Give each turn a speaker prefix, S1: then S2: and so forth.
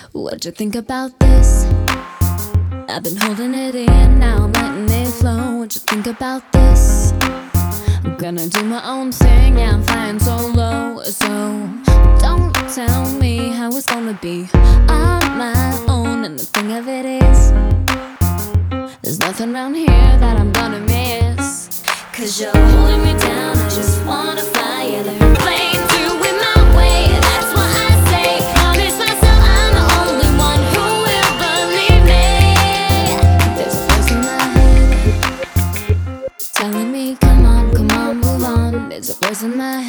S1: What'd you think about this? I've been holding it in, now I'm letting it flow. What'd you think about this? I'm gonna do my own thing, yeah, I'm flying solo. So don't tell me how it's gonna be on my own. And the thing of it is, there's nothing around here that I'm gonna miss. 'Cause you're holding me down, I just wanna fly. Yeah, they're playing through with my way. That's why I say, promise myself I'm the only one who will believe me. There's a voice in my head telling me, come on, move on. There's a voice in my